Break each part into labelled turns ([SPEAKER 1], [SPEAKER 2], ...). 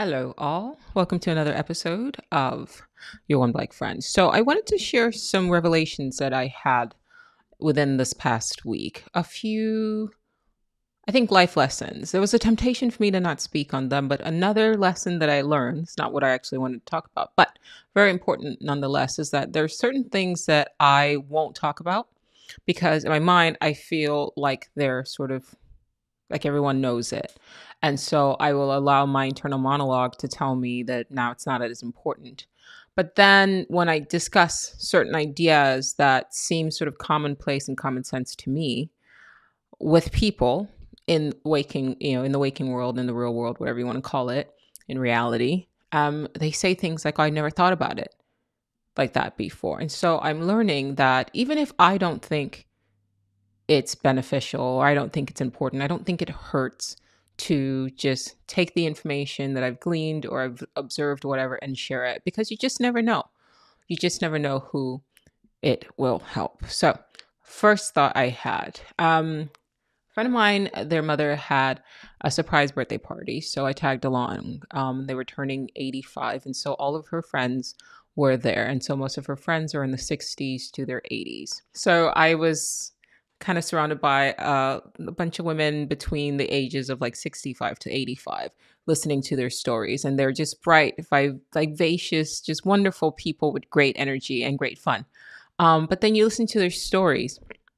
[SPEAKER 1] Hello, all. Welcome to another episode of Your One Black Friend. So, I wanted to share some revelations that I had within this past week. A few, I think, life lessons. There was a temptation for me to not speak on them, but another lesson that I learned, it's not what I actually wanted to talk about, but very important nonetheless, is that there are certain things that I won't talk about because in my mind, I feel like they're sort of like everyone knows it. And so I will allow my internal monologue to tell me that now it's not as important. But then when I discuss certain ideas that seem sort of commonplace and common sense to me with people in waking, in the waking world, in the real world, whatever you want to call it, in reality, they say things like, "Oh, I never thought about it like that before." And so I'm learning that even if I don't think it's beneficial or I don't think it's important, I don't think it hurts to just take the information that I've gleaned or I've observed, whatever, and share it because you just never know. You just never know who it will help. So, first thought I had a friend of mine, their mother had a surprise birthday party. So I tagged along. They were turning 85. And so all of her friends were there. And so most of her friends are in the 60s to their 80s. So I was kind of surrounded by a bunch of women between the ages of like 65 to 85 listening to their stories, and they're just bright, vivacious, just wonderful people with great energy and great fun. But then you listen to their stories,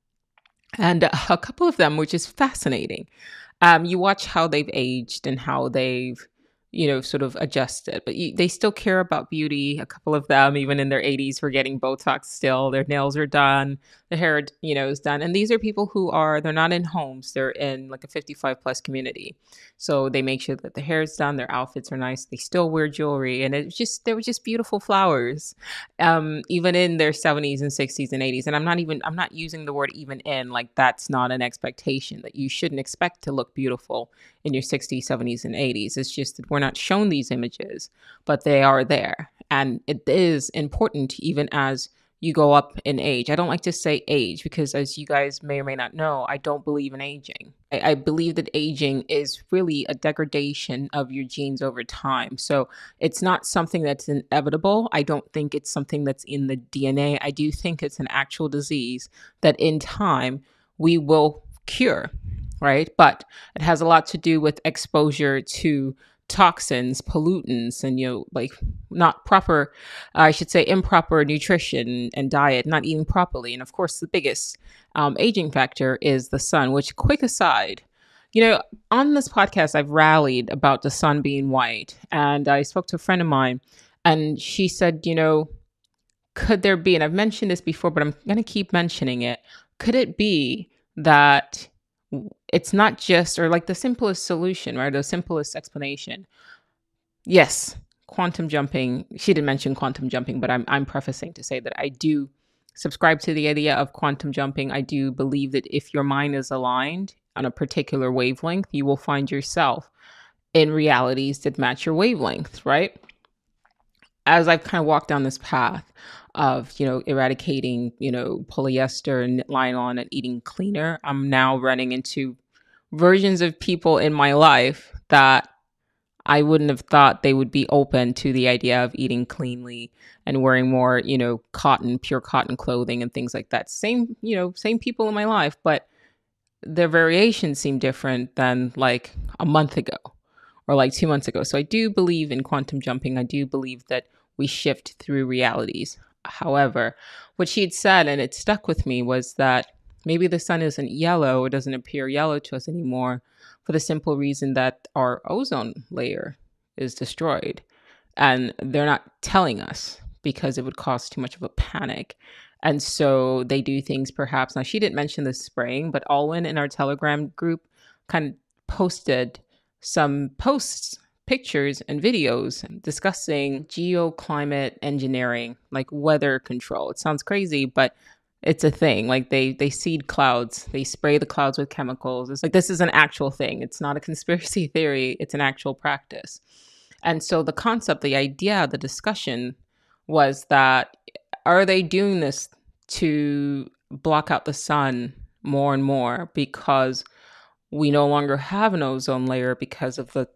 [SPEAKER 1] and a couple of them, which is fascinating. You watch how they've aged and how they've, sort of adjusted, but they still care about beauty. A couple of them, even in their 80s, were getting Botox still. Their nails are done. The hair, is done. And these are people they're not in homes. They're in like a 55 plus community. So they make sure that the hair is done. Their outfits are nice. They still wear jewelry. And they were just beautiful flowers, even in their 70s and 60s and 80s. And I'm not using the word even in, like that's not an expectation that you shouldn't expect to look beautiful in your 60s, 70s, and 80s. It's just that we're not shown these images, but they are there. And it is important even as you go up in age. I don't like to say age because, as you guys may or may not know, I don't believe in aging. I believe that aging is really a degradation of your genes over time. So it's not something that's inevitable. I don't think it's something that's in the DNA. I do think it's an actual disease that in time we will cure, right? But it has a lot to do with exposure to toxins, pollutants, and like not proper, I should say improper nutrition and diet, not eating properly. And of course, the biggest aging factor is the sun, which, quick aside, on this podcast, I've rallied about the sun being white. And I spoke to a friend of mine and she said, could there be, and I've mentioned this before, but I'm going to keep mentioning it. Could it be that it's not just, or like the simplest solution, right? The simplest explanation. Yes, quantum jumping. She didn't mention quantum jumping, but I'm prefacing to say that I do subscribe to the idea of quantum jumping. I do believe that if your mind is aligned on a particular wavelength, you will find yourself in realities that match your wavelength, right? As I've kind of walked down this path of, eradicating, polyester and nylon and eating cleaner, I'm now running into versions of people in my life that I wouldn't have thought they would be open to the idea of eating cleanly and wearing more, pure cotton clothing and things like that. Same people in my life, but their variations seem different than like a month ago or like 2 months ago. So I do believe in quantum jumping. I do believe that we shift through realities. However, what she had said, and it stuck with me, was that maybe the sun isn't yellow, or doesn't appear yellow to us anymore for the simple reason that our ozone layer is destroyed. And they're not telling us because it would cause too much of a panic. And so they do things perhaps. Now, she didn't mention the spraying, but Alwyn in our Telegram group kind of posted some posts, pictures, and videos discussing geoclimate engineering, like weather control. It sounds crazy, but it's a thing. Like they seed clouds, they spray the clouds with chemicals. It's like this is an actual thing. It's not a conspiracy theory. It's an actual practice. And so the concept, the idea, the discussion was that are they doing this to block out the sun more and more because we no longer have an ozone layer because of the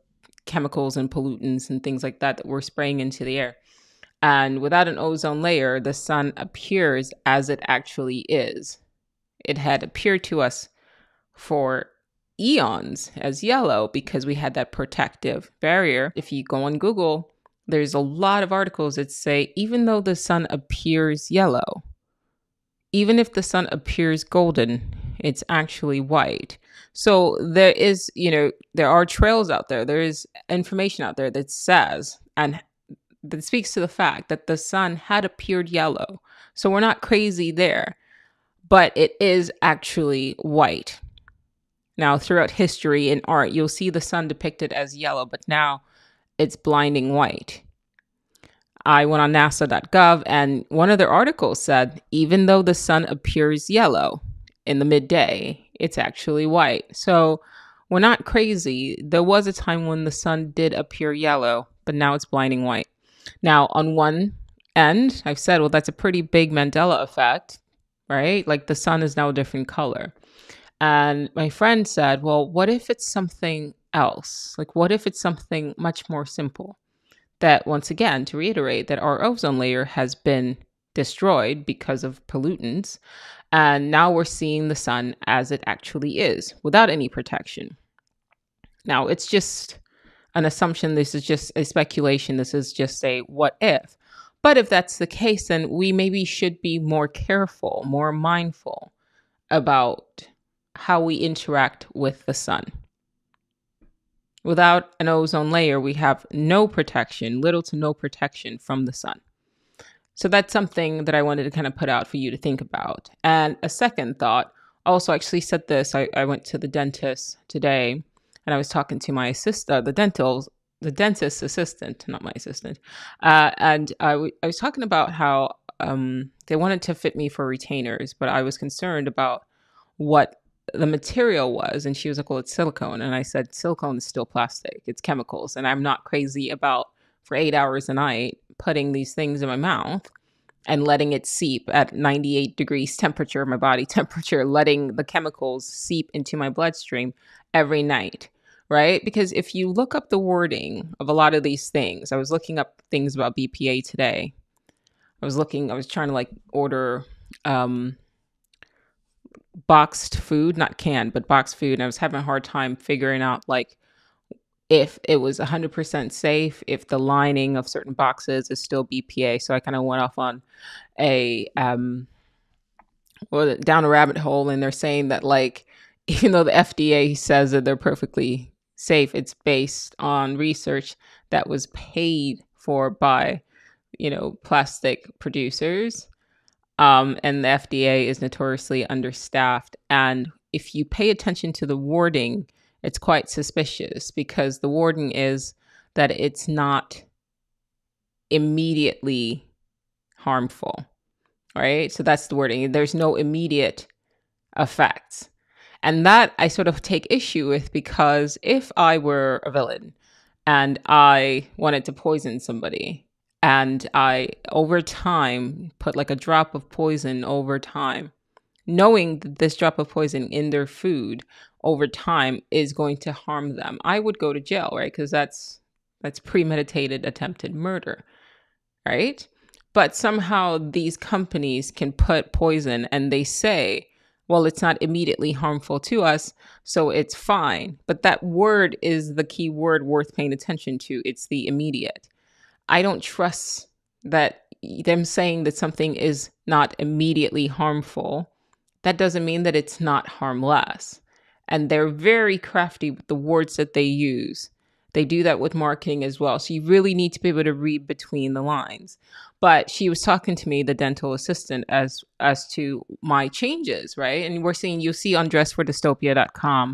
[SPEAKER 1] chemicals and pollutants and things like that that we're spraying into the air. And without an ozone layer, the sun appears as it actually is. It had appeared to us for eons as yellow because we had that protective barrier. If you go on Google, there's a lot of articles that say even though the sun appears yellow, even if the sun appears golden, it's actually white. So there is, there are trails out there. There is information out there that says and that speaks to the fact that the sun had appeared yellow. So we're not crazy there, but it is actually white. Now, throughout history in art, you'll see the sun depicted as yellow, but now it's blinding white. I went on nasa.gov and one of their articles said, even though the sun appears yellow in the midday, it's actually white. So we're not crazy. There was a time when the sun did appear yellow, but now it's blinding white. Now, on one end, I've said, well, that's a pretty big Mandela effect, right? Like the sun is now a different color. And my friend said, well, what if it's something else? Like, what if it's something much more simple? That, once again, to reiterate, that our ozone layer has been destroyed because of pollutants. And now we're seeing the sun as it actually is, without any protection. Now, it's just an assumption. This is just a speculation. This is just a what if. But if that's the case, then we maybe should be more careful, more mindful about how we interact with the sun. Without an ozone layer, we have no protection, little to no protection from the sun. So that's something that I wanted to kind of put out for you to think about. And a second thought, also actually said this, I went to the dentist today and I was talking to my the dentist assistant, not my assistant. And I was talking about how they wanted to fit me for retainers, but I was concerned about what the material was. And she was like, well, it's silicone. And I said, silicone is still plastic. It's chemicals. And I'm not crazy about for 8 hours a night putting these things in my mouth and letting it seep at 98 degrees temperature, my body temperature, letting the chemicals seep into my bloodstream every night, right? Because if you look up the wording of a lot of these things, I was looking up things about BPA today. I was trying to like order boxed food, not canned, but boxed food. And I was having a hard time figuring out like if it was 100% safe, if the lining of certain boxes is still BPA. So I kind of went off on down a rabbit hole, and they're saying that like, even though the FDA says that they're perfectly safe, it's based on research that was paid for by, plastic producers. And the FDA is notoriously understaffed. And if you pay attention to the wording, it's quite suspicious because the wording is that it's not immediately harmful, right? So that's the wording. There's no immediate effects. And that I sort of take issue with, because if I were a villain and I wanted to poison somebody, and I, over time, put like a drop of poison over time, knowing that this drop of poison in their food over time is going to harm them, I would go to jail, right? Because that's premeditated attempted murder, right? But somehow these companies can put poison and they say, well, it's not immediately harmful to us, so it's fine. But that word is the key word worth paying attention to. It's the immediate. I don't trust that them saying that something is not immediately harmful. That doesn't mean that it's not harmless. And they're very crafty with the words that they use. They do that with marketing as well. So you really need to be able to read between the lines. But she was talking to me, the dental assistant, as to my changes, right? And you'll see on dressfordystopia.com,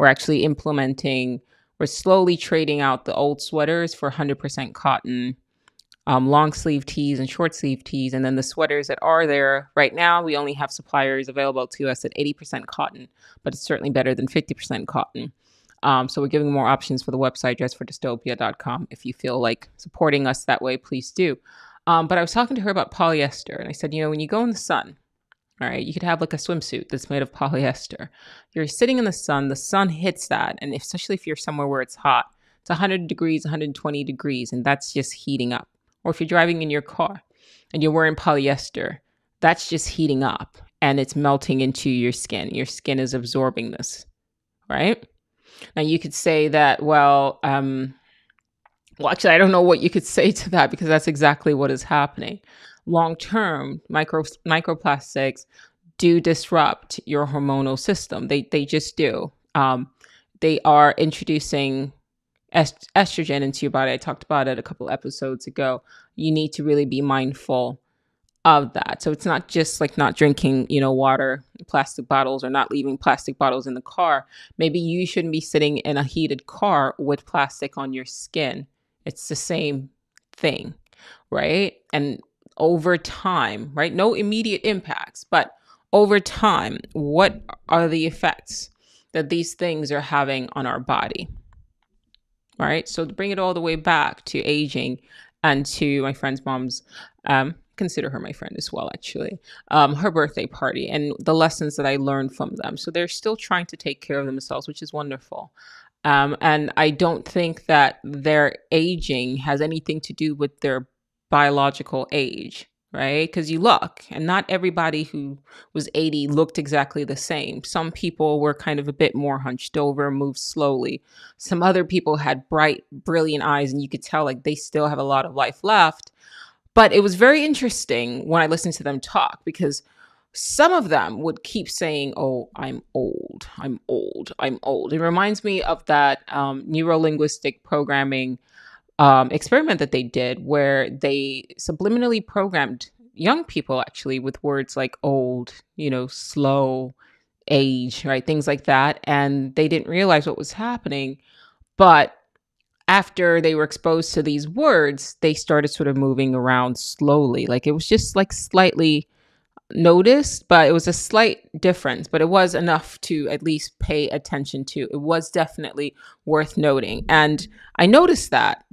[SPEAKER 1] we're slowly trading out the old sweaters for 100% cotton, long sleeve tees and short sleeve tees. And then the sweaters that are there right now, we only have suppliers available to us at 80% cotton, but it's certainly better than 50% cotton. So we're giving more options for the website, dressfordystopia.com. If you feel like supporting us that way, please do. But I was talking to her about polyester, and I said, when you go in the sun, all right, you could have like a swimsuit that's made of polyester. You're sitting in the sun hits that, and especially if you're somewhere where it's hot, It's 100 degrees, 120 degrees, and that's just heating up. Or if you're driving in your car and you're wearing polyester, that's just heating up and it's melting into your skin. Your skin is absorbing this, right? Now you could say that, actually, I don't know what you could say to that because that's exactly what is happening. Long term, microplastics do disrupt your hormonal system. They just do. They are introducing estrogen into your body. I talked about it a couple episodes ago. You need to really be mindful of that. So it's not just like not drinking, water, plastic bottles, or not leaving plastic bottles in the car. Maybe you shouldn't be sitting in a heated car with plastic on your skin. It's the same thing, right? And over time, right? No immediate impacts, but over time, what are the effects that these things are having on our body, right? So to bring it all the way back to aging and to my friend's mom's, consider her my friend as well, actually, her birthday party and the lessons that I learned from them. So they're still trying to take care of themselves, which is wonderful. And I don't think that their aging has anything to do with their biological age, right? Because you look, and not everybody who was 80 looked exactly the same. Some people were kind of a bit more hunched over, moved slowly. Some other people had bright, brilliant eyes, and you could tell like they still have a lot of life left. But it was very interesting when I listened to them talk because some of them would keep saying, "Oh, I'm old. I'm old. I'm old." It reminds me of that neuro-linguistic programming experiment that they did where they subliminally programmed young people actually with words like old, slow, age, right? Things like that. And they didn't realize what was happening. But after they were exposed to these words, they started sort of moving around slowly. Like it was just like slightly noticed, but it was a slight difference, but it was enough to at least pay attention to. It was definitely worth noting. And I noticed that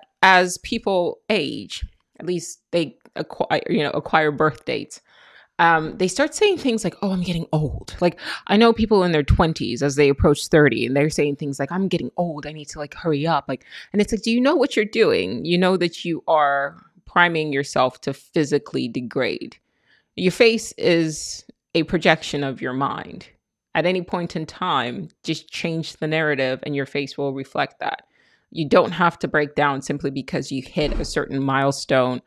[SPEAKER 1] as people age, at least they acquire birth dates, they start saying things like, "Oh, I'm getting old." Like I know people in their 20s as they approach 30 and they're saying things like, "I'm getting old. I need to like hurry up." Like, and it's like, do you know what you're doing? You know that you are priming yourself to physically degrade. Your face is a projection of your mind. At any point in time, just change the narrative and your face will reflect that. You don't have to break down simply because you hit a certain milestone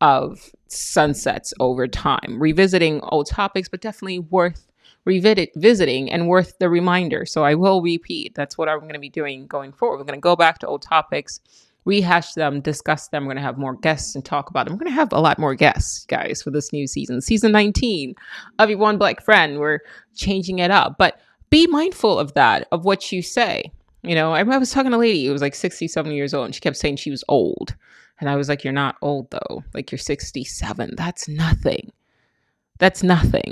[SPEAKER 1] of sunsets over time. Revisiting old topics, but definitely worth revisiting and worth the reminder. So I will repeat. That's what I'm going to be doing going forward. We're going to go back to old topics, rehash them, discuss them. We're going to have more guests and talk about them. We're going to have a lot more guests, guys, for this new season. Season 19 of Your One Black Friend. We're changing it up. But be mindful of that, of what you say. I was talking to a lady who was like 67 years old, and she kept saying she was old. And I was like, you're not old, though. Like, you're 67. That's nothing. That's nothing.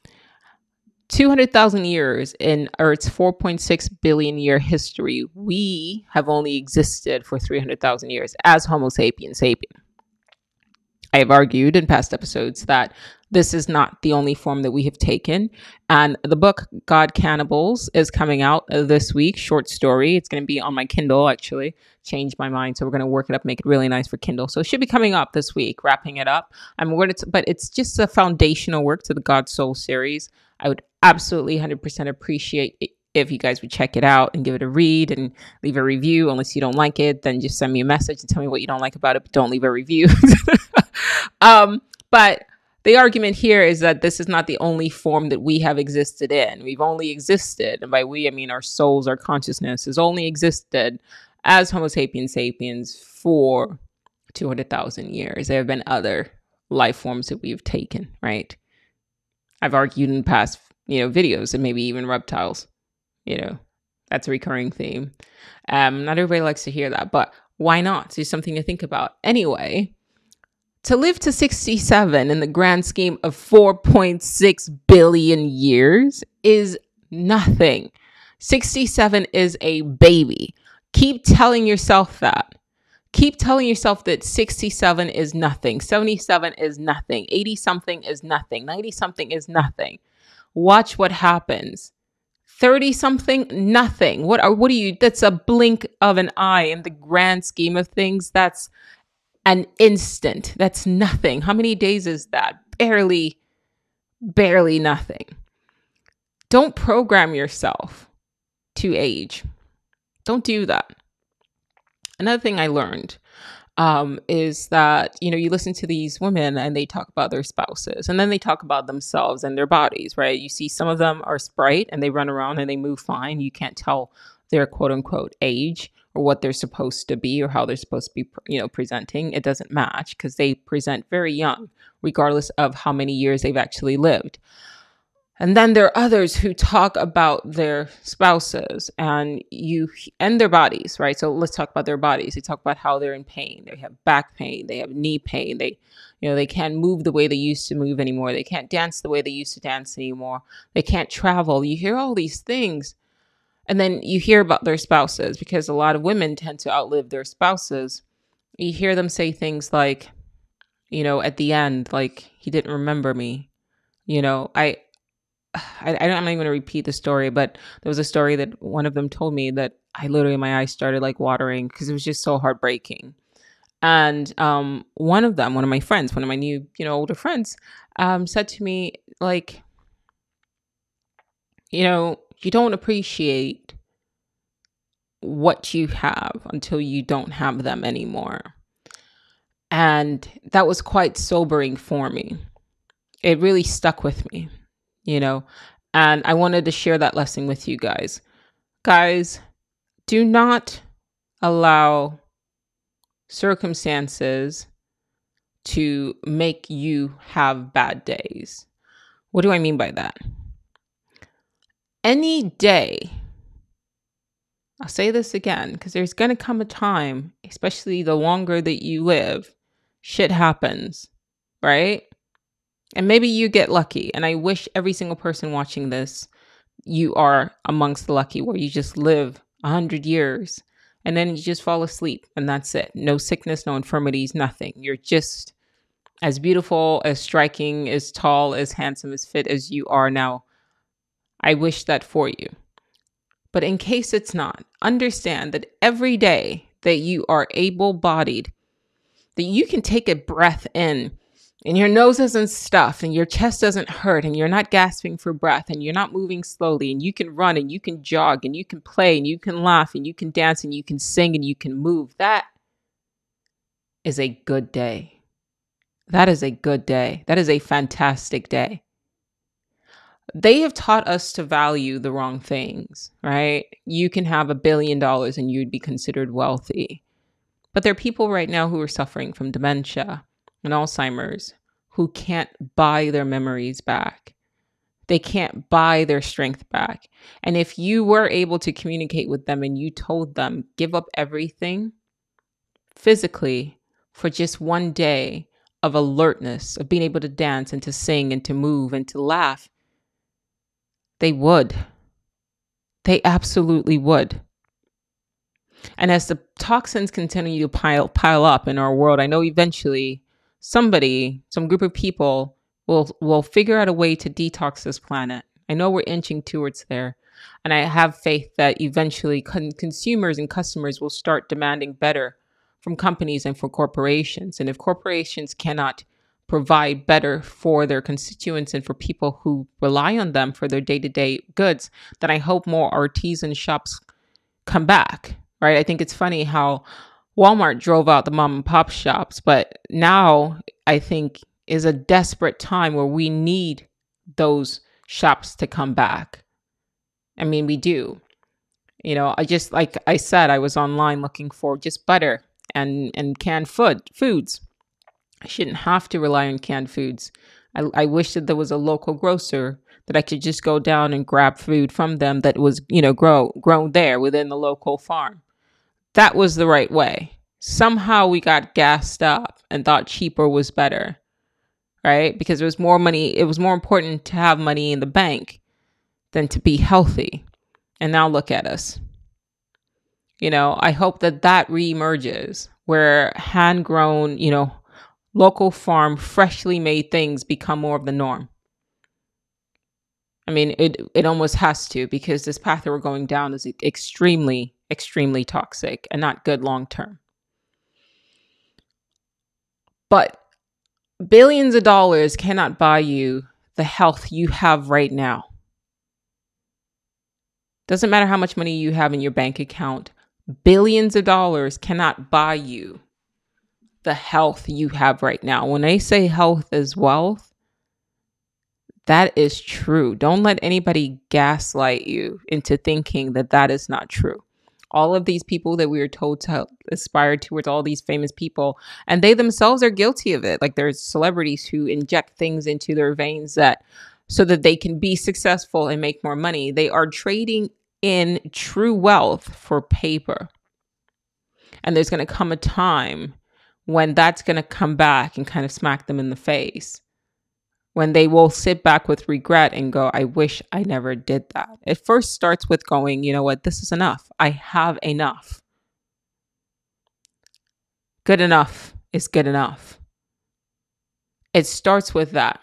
[SPEAKER 1] 200,000 years in Earth's 4.6 billion year history, we have only existed for 300,000 years as Homo sapiens sapien. I have argued in past episodes that this is not the only form that we have taken. And the book God Cannibals is coming out this week, short story. It's going to be on my Kindle, actually. Changed my mind. So we're going to work it up, make it really nice for Kindle. So it should be coming up this week, wrapping it up. But it's just a foundational work to the God Soul series. I would absolutely 100% appreciate it if you guys would check it out and give it a read and leave a review. Unless you don't like it, then just send me a message and tell me what you don't like about it, but don't leave a review. But the argument here is that this is not the only form that we have existed in. We've only existed, and by we, I mean our souls, our consciousness has only existed as Homo sapiens sapiens for 200,000 years. There have been other life forms that we've taken, right? I've argued in past, videos, and maybe even reptiles. That's a recurring theme. Not everybody likes to hear that, but why not? It's just something to think about. Anyway, to live to 67 in the grand scheme of 4.6 billion years is nothing. 67 is a baby. Keep telling yourself that. Keep telling yourself that 67 is nothing. 77 is nothing. 80 something is nothing. 90 something is nothing. Watch what happens. 30 something, nothing. What are you? That's a blink of an eye in the grand scheme of things. That's an instant. That's nothing. How many days is that? Barely nothing. Don't program yourself to age. Don't do that. Another thing I learned is that, you listen to these women and they talk about their spouses and then they talk about themselves and their bodies, right? You see some of them are sprite and they run around and they move fine. You can't tell their quote unquote age or what they're supposed to be or how they're supposed to be, presenting. It doesn't match because they present very young, regardless of how many years they've actually lived. And then there are others who talk about their spouses and their bodies, right? So let's talk about their bodies. They talk about how they're in pain. They have back pain. They have knee pain. They can't move the way they used to move anymore. They can't dance the way they used to dance anymore. They can't travel. You hear all these things. And then you hear about their spouses because a lot of women tend to outlive their spouses. You hear them say things like, at the end, like, he didn't remember me. I'm not even going to repeat the story, but there was a story that one of them told me that my eyes started like watering because it was just so heartbreaking. And one of my friends, one of my new, older friends, said to me, like, you don't appreciate what you have until you don't have them anymore. And that was quite sobering for me. It really stuck with me. And I wanted to share that lesson with you guys. Guys, do not allow circumstances to make you have bad days. What do I mean by that? Any day, I'll say this again, because there's going to come a time, especially the longer that you live, shit happens, right? And maybe you get lucky. And I wish every single person watching this, you are amongst the lucky where you just live 100 years and then you just fall asleep and that's it. No sickness, no infirmities, nothing. You're just as beautiful, as striking, as tall, as handsome, as fit as you are now. I wish that for you. But in case it's not, understand that every day that you are able-bodied, that you can take a breath in and your nose isn't stuffed and your chest doesn't hurt and you're not gasping for breath and you're not moving slowly and you can run and you can jog and you can play and you can laugh and you can dance and you can sing and you can move. That is a good day. That is a good day. That is a fantastic day. They have taught us to value the wrong things, right? You can have $1 billion and you'd be considered wealthy. But there are people right now who are suffering from dementia and Alzheimer's who can't buy their memories back. They can't buy their strength back. And if you were able to communicate with them and you told them, give up everything physically for just one day of alertness, of being able to dance and to sing and to move and to laugh, they would. They absolutely would. And as the toxins continue to pile up in our world, I know eventually some group of people will figure out a way to detox this planet. I know we're inching towards there. And I have faith that eventually consumers and customers will start demanding better from companies and for corporations. And if corporations cannot provide better for their constituents and for people who rely on them for their day-to-day goods, then I hope more artisan shops come back. Right? I think it's funny how Walmart drove out the mom and pop shops, but now I think is a desperate time where we need those shops to come back. I mean, we do. Like I said, I was online looking for just butter and canned foods. I shouldn't have to rely on canned foods. I wish that there was a local grocer that I could just go down and grab food from them that was, grown there within the local farm. That was the right way. Somehow we got gassed up and thought cheaper was better, right? Because there was more money. It was more important to have money in the bank than to be healthy. And now look at us. I hope that reemerges where hand-grown, local farm, freshly made things become more of the norm. I mean, it almost has to, because this path that we're going down is extremely, extremely toxic and not good long term. But billions of dollars cannot buy you the health you have right now. Doesn't matter how much money you have in your bank account. Billions of dollars cannot buy you the health you have right now. When they say health is wealth, that is true. Don't let anybody gaslight you into thinking that that is not true. All of these people that we are told to aspire towards, all these famous people, and they themselves are guilty of it. Like, there's celebrities who inject things into their veins that so that they can be successful and make more money. They are trading in true wealth for paper. And there's going to come a time when that's going to come back and kind of smack them in the face, when they will sit back with regret and go, I wish I never did that. It first starts with going, you know what, this is enough. I have enough. Good enough is good enough. It starts with that.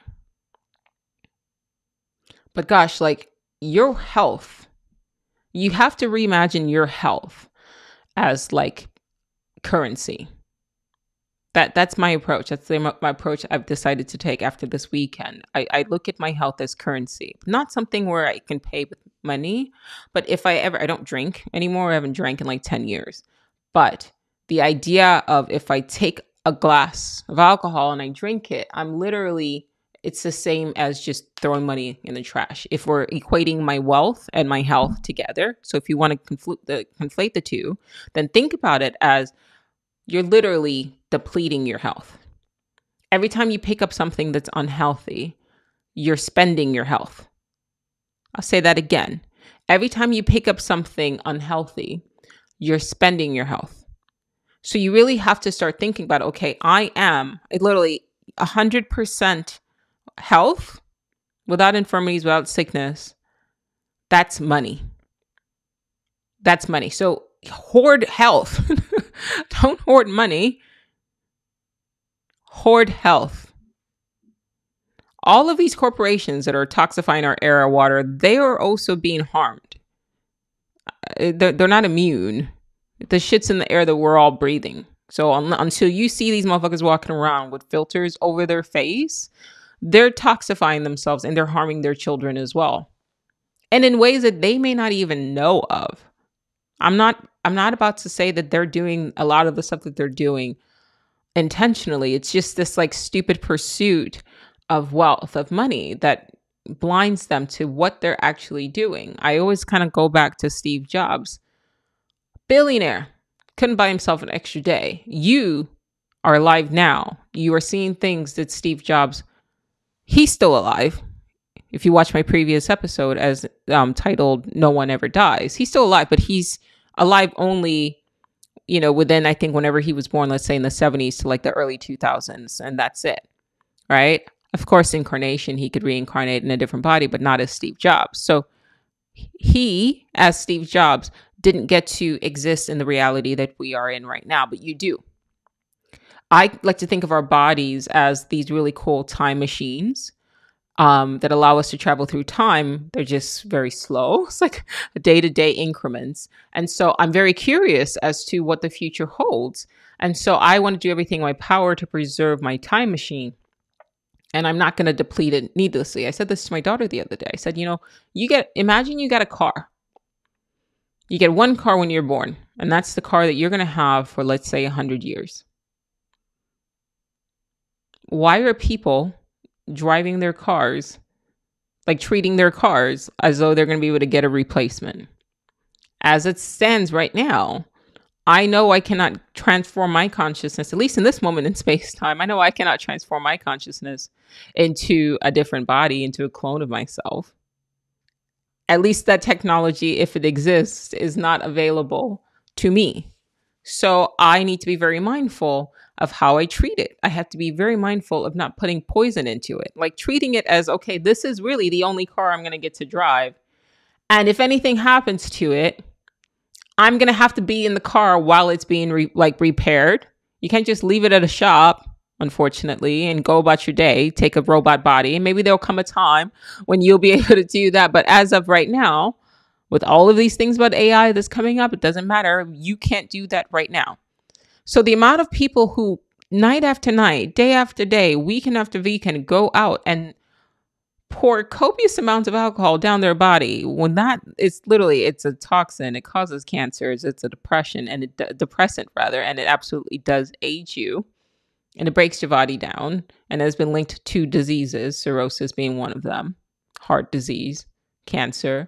[SPEAKER 1] But gosh, like, your health, you have to reimagine your health as like currency. That's my approach. That's my approach I've decided to take after this weekend. I look at my health as currency, not something where I can pay with money. But if I don't drink anymore. I haven't drank in like 10 years. But the idea of, if I take a glass of alcohol and I drink it, it's the same as just throwing money in the trash. If we're equating my wealth and my health together. So if you want to conflate the two, then think about it as you're literally depleting your health. Every time you pick up something that's unhealthy, you're spending your health. I'll say that again. Every time you pick up something unhealthy, you're spending your health. So you really have to start thinking about, okay, I am literally 100% health, without infirmities, without sickness. That's money. That's money. So hoard health. Don't hoard money. Hoard health. All of these corporations that are toxifying our air, our water, they are also being harmed. They're not immune. The shit's in the air that we're all breathing. So until you see these motherfuckers walking around with filters over their face, they're toxifying themselves and they're harming their children as well. And in ways that they may not even know of. I'm not about to say that they're doing a lot of the stuff that they're doing intentionally. It's just this like stupid pursuit of wealth, of money, that blinds them to what they're actually doing. I always kind of go back to Steve Jobs. Billionaire, couldn't buy himself an extra day. You are alive now. You are seeing things that Steve Jobs, he's still alive. If you watch my previous episode as titled No One Ever Dies, he's still alive, but he's alive only, within, I think, whenever he was born, let's say in the 70s to like the early 2000s. And that's it. Right. Of course, incarnation, he could reincarnate in a different body, but not as Steve Jobs. So he, as Steve Jobs, didn't get to exist in the reality that we are in right now, but you do. I like to think of our bodies as these really cool time machines that allow us to travel through time. They're just very slow. It's like day-to-day increments. And so I'm very curious as to what the future holds. And so I want to do everything in my power to preserve my time machine. And I'm not going to deplete it needlessly. I said this to my daughter the other day. I said, imagine you got a car. You get one car when you're born, and that's the car that you're going to have for, let's say, 100 years. Why are people driving their cars, like treating their cars as though they're going to be able to get a replacement? As it stands right now, I know I cannot transform my consciousness, at least in this moment in space-time. I know I cannot transform my consciousness into a different body, into a clone of myself. At least that technology, if it exists, is not available to me. So I need to be very mindful of how I treat it. I have to be very mindful of not putting poison into it, like treating it as, okay, this is really the only car I'm going to get to drive. And if anything happens to it, I'm going to have to be in the car while it's being repaired. You can't just leave it at a shop, unfortunately, and go about your day, take a robot body, and maybe there'll come a time when you'll be able to do that. But as of right now, with all of these things about AI that's coming up, it doesn't matter. You can't do that right now. So the amount of people who night after night, day after day, weekend after weekend go out and pour copious amounts of alcohol down their body, when that is literally, it's a toxin, it causes cancers, it's a depression and depressant rather, and it absolutely does age you, and it breaks your body down, and has been linked to diseases, cirrhosis being one of them, heart disease, cancer.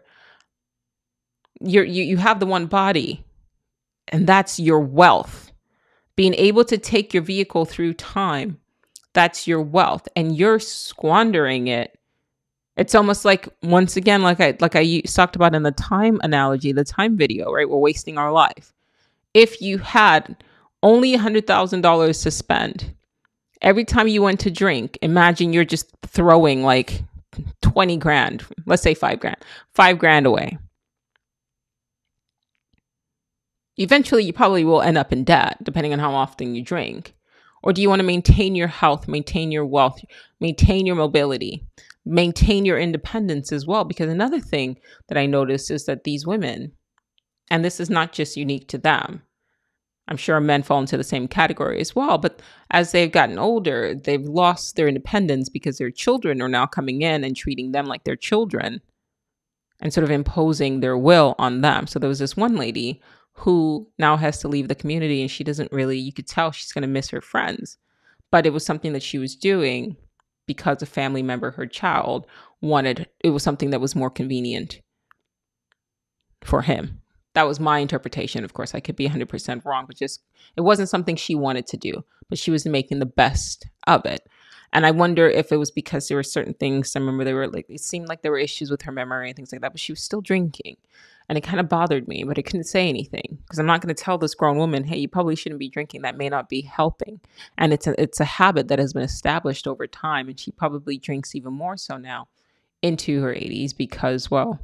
[SPEAKER 1] You have the one body, and that's your wealth. Being able to take your vehicle through time, that's your wealth, and you're squandering it. It's almost like, once again, like I talked about in the time analogy, the time video, right? We're wasting our life. If you had only $100,000 to spend, every time you went to drink, imagine you're just throwing like 20 grand, let's say 5 grand, 5 grand away. Eventually, you probably will end up in debt, depending on how often you drink. Or do you want to maintain your health, maintain your wealth, maintain your mobility, maintain your independence as well? Because another thing that I noticed is that these women, and this is not just unique to them, I'm sure men fall into the same category as well, but as they've gotten older, they've lost their independence because their children are now coming in and treating them like their children and sort of imposing their will on them. So there was this one lady who now has to leave the community, and she doesn't really, you could tell she's going to miss her friends, but it was something that she was doing because a family member, her child, wanted, it was something that was more convenient for him. That was my interpretation. Of course, I could be 100% wrong, but just, it wasn't something she wanted to do, but she was making the best of it. And I wonder if it was because there were certain things. I remember they were like, it seemed like there were issues with her memory and things like that, but she was still drinking. And it kind of bothered me, but I couldn't say anything because I'm not going to tell this grown woman, hey, you probably shouldn't be drinking. That may not be helping. And it's a habit that has been established over time. And she probably drinks even more so now into her 80s because, well,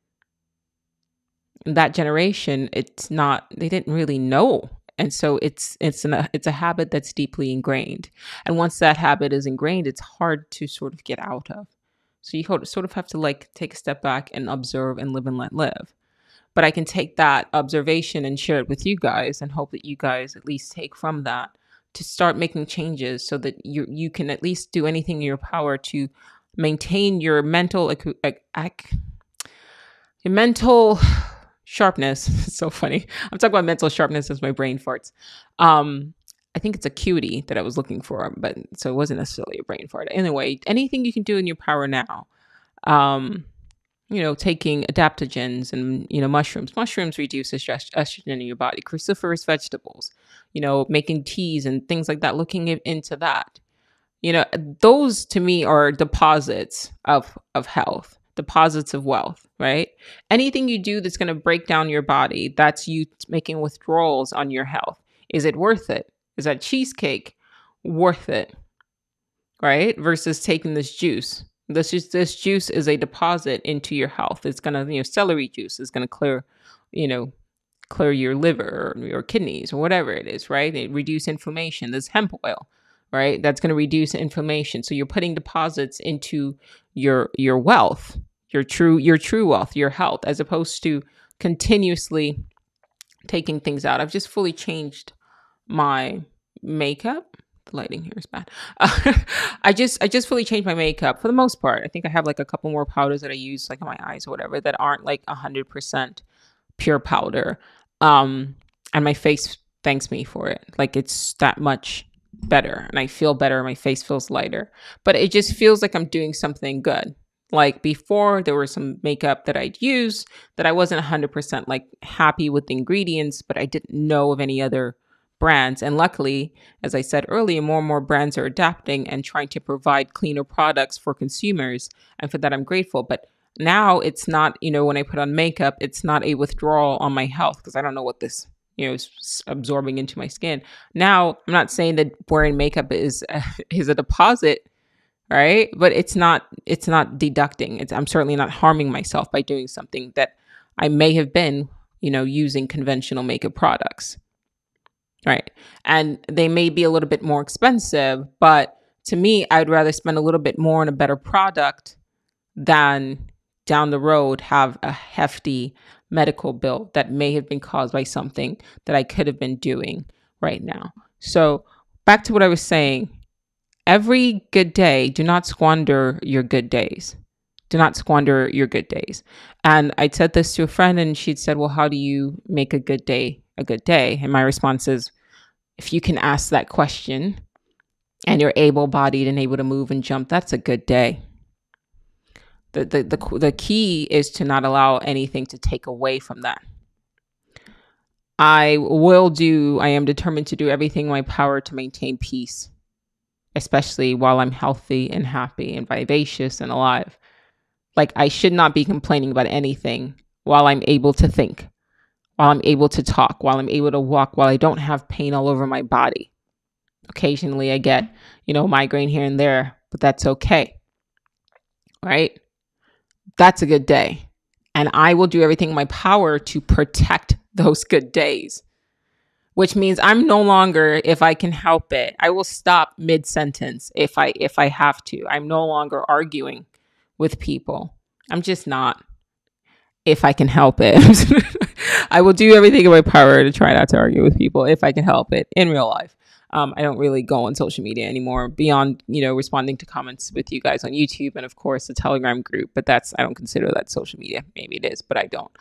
[SPEAKER 1] that generation, it's not, they didn't really know. And so it's a habit that's deeply ingrained. And once that habit is ingrained, it's hard to sort of get out of. So you sort of have to like take a step back and observe and live and let live. But I can take that observation and share it with you guys and hope that you guys at least take from that to start making changes so that you can at least do anything in your power to maintain your mental sharpness. It's so funny. I'm talking about mental sharpness as my brain farts. I think it's acuity that I was looking for, but so it wasn't necessarily a brain fart. Anyway, anything you can do in your power now. Taking adaptogens and, mushrooms. Mushrooms reduce estrogen in your body. Cruciferous vegetables, making teas and things like that, looking into that. Those to me are deposits of health, deposits of wealth, right? Anything you do that's going to break down your body, that's you making withdrawals on your health. Is it worth it? Is that cheesecake worth it? Right? Versus taking this juice. This juice is a deposit into your health. It's going to, celery juice is going to clear your liver or your kidneys or whatever it is, right? It reduce inflammation. There's hemp oil, right? That's going to reduce inflammation. So you're putting deposits into your wealth, your true wealth, your health, as opposed to continuously taking things out. I've just fully changed my makeup. The lighting here is bad. I just fully changed my makeup for the most part. I think I have like a couple more powders that I use like on my eyes or whatever that aren't like 100% pure powder. And my face thanks me for it. Like it's that much better and I feel better. My face feels lighter, but it just feels like I'm doing something good. Like before there was some makeup that I'd use that I wasn't 100% like happy with the ingredients, but I didn't know of any other brands. And luckily, as I said earlier, more and more brands are adapting and trying to provide cleaner products for consumers. And for that, I'm grateful. But now it's not, when I put on makeup, it's not a withdrawal on my health because I don't know what this, is absorbing into my skin. Now, I'm not saying that wearing makeup is a deposit, right? But it's not deducting. I'm certainly not harming myself by doing something that I may have been, using conventional makeup products. right? And they may be a little bit more expensive, but to me, I'd rather spend a little bit more on a better product than down the road have a hefty medical bill that may have been caused by something that I could have been doing right now. So, back to what I was saying, every good day, do not squander your good days. Do not squander your good days. And I said this to a friend, and she'd said, well, how do you make a good day a good day? And my response is, if you can ask that question and you're able bodied and able to move and jump, that's a good day. The key is to not allow anything to take away from that. I am determined to do everything in my power to maintain peace, especially while I'm healthy and happy and vivacious and alive. Like, I should not be complaining about anything while I'm able to think, while I'm able to talk, while I'm able to walk, while I don't have pain all over my body. Occasionally I get, migraine here and there, but that's okay. Right? That's a good day. And I will do everything in my power to protect those good days, which means I'm no longer, if I can help it, I will stop mid-sentence if I have to. I'm no longer arguing with people. I'm just not, if I can help it. I will do everything in my power to try not to argue with people if I can help it in real life. I don't really go on social media anymore beyond, responding to comments with you guys on YouTube and of course the Telegram group, but I don't consider that social media. Maybe it is, but I don't.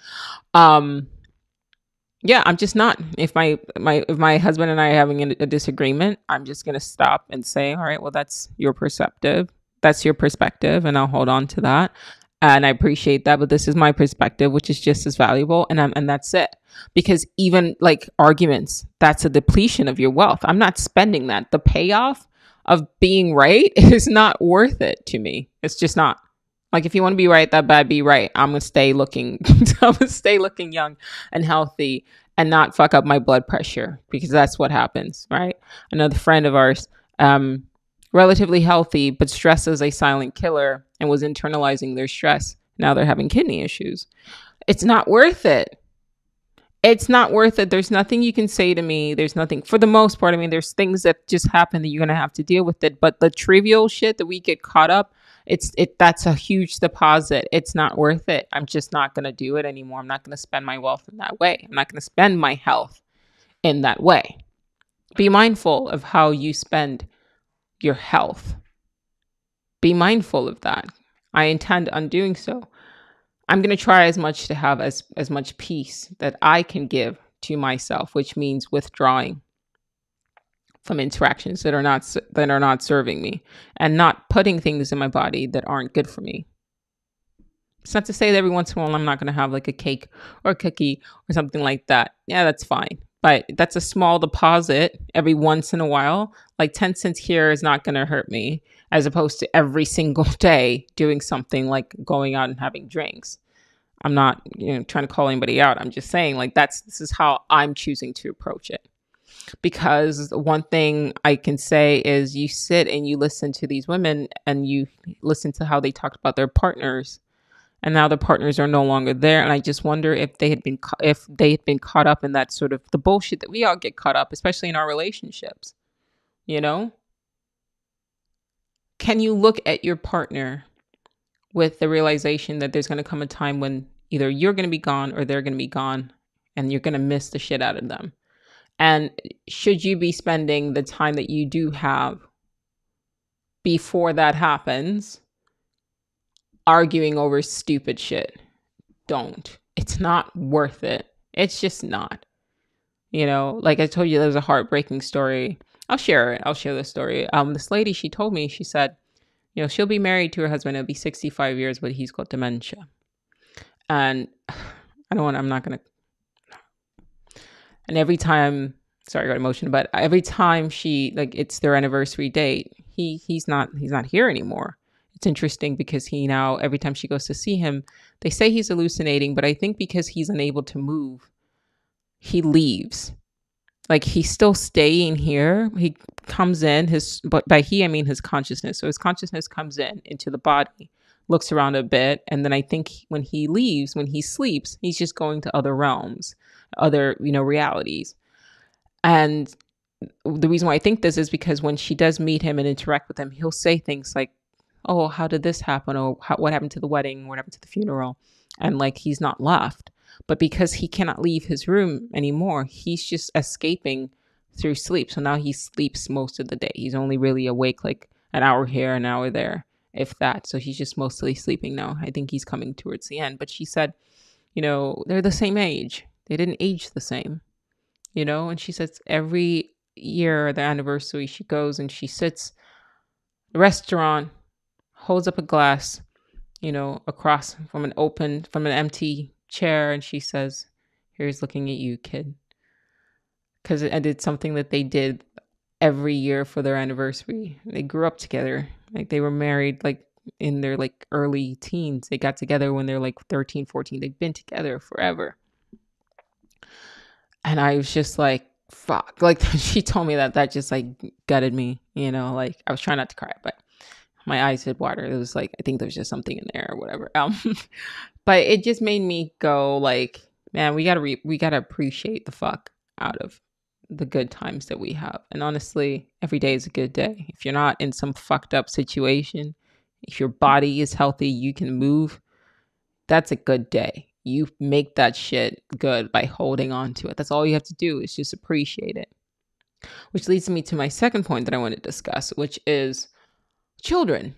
[SPEAKER 1] Yeah, I'm just not. If my husband and I are having a disagreement, I'm just going to stop and say, all right, well, that's your perspective. That's your perspective. And I'll hold on to that. And I appreciate that. But this is my perspective, which is just as valuable. And that's it. Because even like arguments, that's a depletion of your wealth. I'm not spending that. The payoff of being right is not worth it to me. It's just not. Like, if you want to be right that bad, be right. I'm going to stay looking, young and healthy and not fuck up my blood pressure, because that's what happens, right? Another friend of ours, relatively healthy, but stress is a silent killer and was internalizing their stress. Now they're having kidney issues. It's not worth it. It's not worth it. There's nothing you can say to me. There's nothing, for the most part. I mean, there's things that just happen that you're going to have to deal with it. But the trivial shit that we get caught up, that's a huge deposit. It's not worth it. I'm just not going to do it anymore. I'm not going to spend my wealth in that way. I'm not going to spend my health in that way. Be mindful of how you spend your health. Be mindful of that. I intend on doing so. I'm going to try as much to have as much peace that I can give to myself, which means withdrawing from interactions that are not serving me and not putting things in my body that aren't good for me. It's not to say that every once in a while I'm not going to have like a cake or a cookie or something like that. Yeah, that's fine. But that's a small deposit every once in a while. Like 10 cents here is not going to hurt me, as opposed to every single day doing something like going out and having drinks. I'm not, trying to call anybody out. I'm just saying, like, this is how I'm choosing to approach it. Because one thing I can say is, you sit and you listen to these women and you listen to how they talked about their partners, and now the partners are no longer there. And I just wonder if they had been caught up in that sort of the bullshit that we all get caught up, especially in our relationships. Can you look at your partner with the realization that there's going to come a time when either you're going to be gone or they're going to be gone, and you're going to miss the shit out of them? And should you be spending the time that you do have before that happens arguing over stupid shit? Don't. It's not worth it. It's just not. Like I told you, there's a heartbreaking story. I'll share it. I'll share the story. This lady, she told me, she said, she'll be married to her husband. It'll be 65 years, but he's got dementia. And I'm not going to. And every time, sorry, I got emotional, but every time it's their anniversary date, he's not here anymore. It's interesting because every time she goes to see him, they say he's hallucinating, but I think because he's unable to move, he leaves. Like, he's still staying here. He comes in, but by he, I mean his consciousness. So his consciousness comes into the body, looks around a bit. And then I think when he leaves, when he sleeps, he's just going to other realms, other, realities. And the reason why I think this is because when she does meet him and interact with him, he'll say things like, "Oh, how did this happen?" Or "What happened to the wedding? What happened to the funeral?" And like he's not left. But because he cannot leave his room anymore, he's just escaping through sleep. So now he sleeps most of the day. He's only really awake like an hour here, an hour there, if that. So he's just mostly sleeping now. I think he's coming towards the end. But she said, they're the same age. They didn't age the same, And she says every year, the anniversary, she goes and she sits at the restaurant, holds up a glass, across from an empty chair, and she says, "Here's looking at you, kid." Because I did something that they did every year for their anniversary. They grew up together. Like they were married like in their like early teens. They got together when they're like 13, 14. They've been together forever. And I was just like, fuck. Like she told me that just like gutted me, like I was trying not to cry, but my eyes did water. It was like, I think there's just something in there or whatever. But it just made me go like, man, we gotta appreciate the fuck out of the good times that we have. And honestly, every day is a good day. If you're not in some fucked up situation, if your body is healthy, you can move, that's a good day. You make that shit good by holding on to it. That's all you have to do is just appreciate it. Which leads me to my second point that I want to discuss, which is children.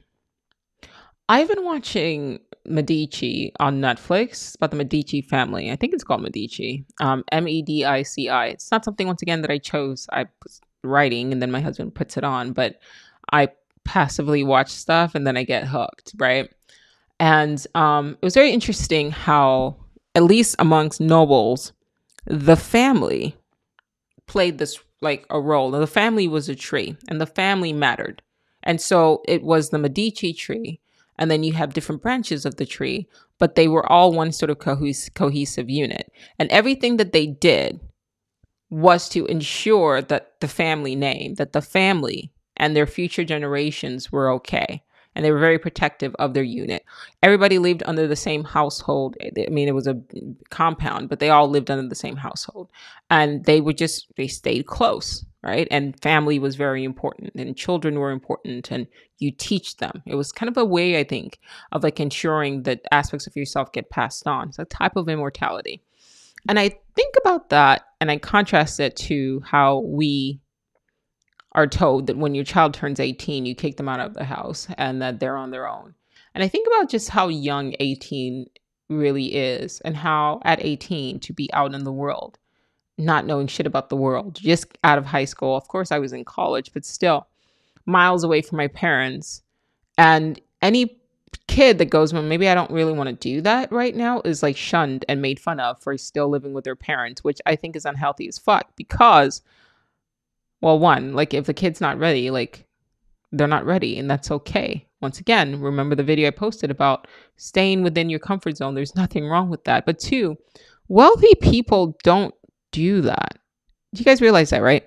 [SPEAKER 1] I've been watching Medici on Netflix. It's about the Medici family. I think it's called Medici. Medici. It's not something, once again, that I chose. I was writing and then my husband puts it on, but I passively watch stuff and then I get hooked, right? And it was very interesting how, at least amongst nobles, the family played this like a role. Now, the family was a tree and the family mattered. And so it was the Medici tree. And then you have different branches of the tree, but they were all one sort of cohesive unit. And everything that they did was to ensure that the family name, that the family and their future generations were okay. And they were very protective of their unit. Everybody lived under the same household. I mean, it was a compound, but they all lived under the same household. And they stayed close, right? And family was very important and children were important and you teach them. It was kind of a way, I think, of like ensuring that aspects of yourself get passed on. It's a type of immortality. And I think about that and I contrast it to how we are told that when your child turns 18, you kick them out of the house and that they're on their own. And I think about just how young 18 really is and how at 18 to be out in the world, not knowing shit about the world, just out of high school. Of course, I was in college, but still miles away from my parents. And any kid that goes, well, maybe I don't really want to do that right now, is like shunned and made fun of for still living with their parents, which I think is unhealthy as fuck because, well, one, like if the kid's not ready, like they're not ready and that's okay. Once again, remember the video I posted about staying within your comfort zone. There's nothing wrong with that. But two, wealthy people don't do that. Do you guys realize that, right?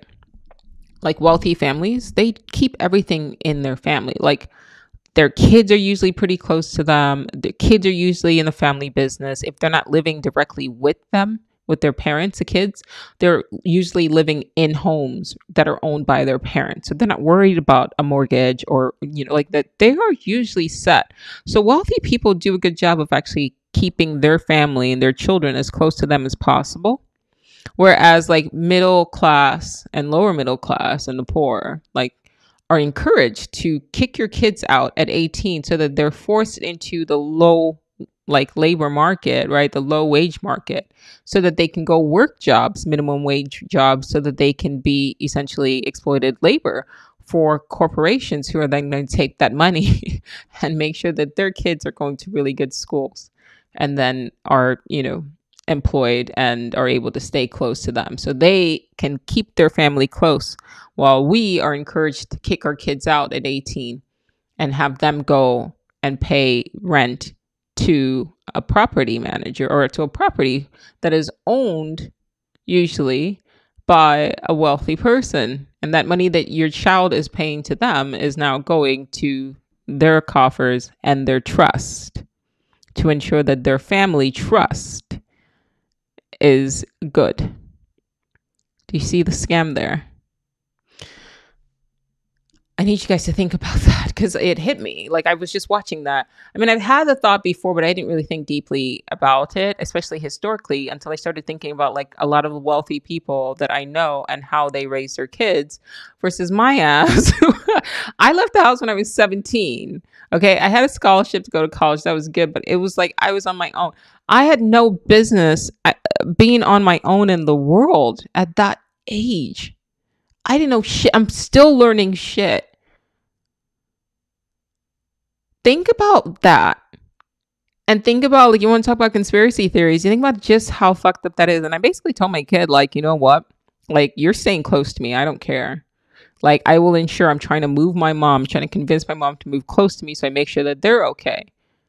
[SPEAKER 1] Like wealthy families, they keep everything in their family. Like their kids are usually pretty close to them. The kids are usually in the family business. If they're not living directly with them, with their parents, the kids, they're usually living in homes that are owned by their parents. So they're not worried about a mortgage or, like that. They are usually set. So wealthy people do a good job of actually keeping their family and their children as close to them as possible. Whereas like middle class and lower middle class and the poor, like are encouraged to kick your kids out at 18 so that they're forced into the low like labor market, right? The low wage market, so that they can go work jobs, minimum wage jobs, so that they can be essentially exploited labor for corporations who are then going to take that money and make sure that their kids are going to really good schools and then are, employed and are able to stay close to them so they can keep their family close while we are encouraged to kick our kids out at 18 and have them go and pay rent to a property manager or to a property that is owned usually by a wealthy person. And that money that your child is paying to them is now going to their coffers and their trust to ensure that their family trust is good. Do you see the scam there? I need you guys to think about that because it hit me. Like I was just watching that. I mean, I've had the thought before, but I didn't really think deeply about it, especially historically, until I started thinking about like a lot of the wealthy people that I know and how they raise their kids versus my ass. I left the house when I was 17. Okay. I had a scholarship to go to college. That was good, but it was like I was on my own. I had no business being on my own in the world at that age. I didn't know shit. I'm still learning shit. Think about that. And think about, like, you want to talk about conspiracy theories. You think about just how fucked up that is. And I basically told my kid, like, you know what? Like, you're staying close to me. I don't care. Like, I will ensure I'm trying to move my mom, trying to convince my mom to move close to me so I make sure that they're okay.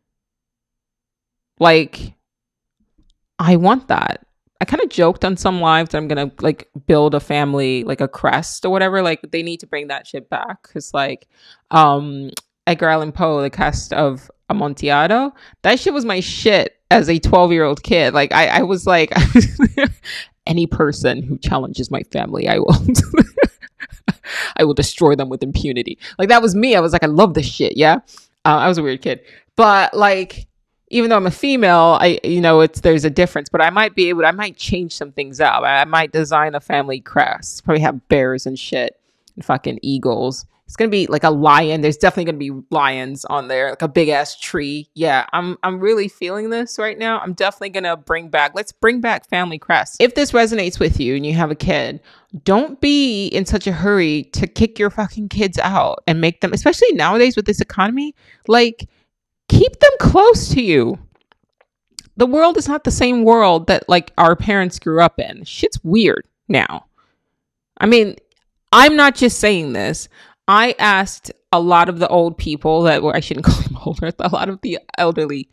[SPEAKER 1] Like, I want that. I kind of joked on some lives that I'm gonna like build a family, like a crest or whatever. Like they need to bring that shit back because like um Edgar Allan Poe, the cast of Amontillado, that shit was my shit as a 12-year-old kid. Like I was like any person who challenges my family, I will I will destroy them with impunity. Like that was me. I was like, I love this shit. Yeah. I was a weird kid, but like, even though I'm a female, there's a difference, but I might change some things up. I might design a family crest, probably have bears and shit and fucking eagles. It's going to be like a lion. There's definitely going to be lions on there, like a big ass tree. Yeah, I'm really feeling this right now. I'm definitely going to let's bring back family crests. If this resonates with you and you have a kid, don't be in such a hurry to kick your fucking kids out and make them, especially nowadays with this economy, like keep them close to you. The world is not the same world that like our parents grew up in. Shit's weird now. I mean, I'm not just saying this. I asked a lot of the old people I shouldn't call them older, a lot of the elderly,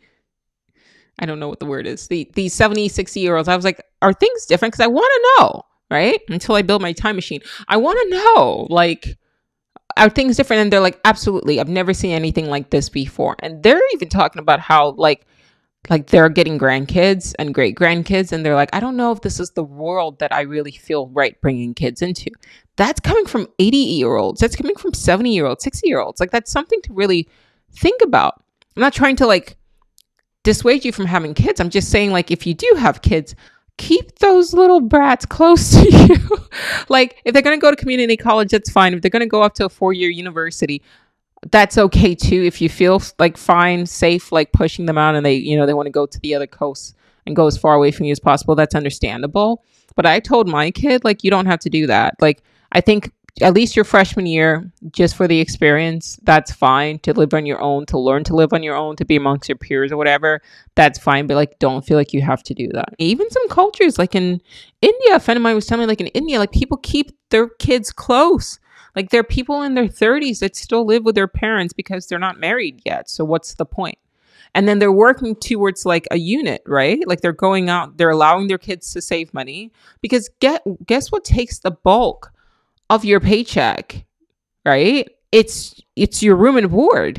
[SPEAKER 1] I don't know what the word is, the 70, 60-year-olds. I was like, are things different? Because I want to know, right? Until I build my time machine. I want to know, like, are things different? And they're like, absolutely. I've never seen anything like this before. And they're even talking about how, like they're getting grandkids and great grandkids, and they're like, I don't know if this is the world that I really feel right bringing kids into. That's coming from 80-year-olds. That's coming from 70-year-olds, 60-year-olds. Like that's something to really think about. I'm not trying to like dissuade you from having kids. I'm just saying, like, if you do have kids, keep those little brats close to you. Like if they're going to go to community college, that's fine. If they're going to go up to a 4-year university, that's okay too. If you feel like fine, safe, like pushing them out and they want to go to the other coast and go as far away from you as possible, that's understandable. But I told my kid, like, you don't have to do that. Like, I think at least your freshman year, just for the experience, that's fine. To live on your own, to learn to live on your own, to be amongst your peers or whatever, that's fine. But like, don't feel like you have to do that. Even some cultures, like in India, a friend of mine was telling me, like in India, like people keep their kids close. Like there are people in their 30s that still live with their parents because they're not married yet. So what's the point? And then they're working towards like a unit, right? Like they're going out, they're allowing their kids to save money because guess what takes the bulk of your paycheck, right? It's your room and board.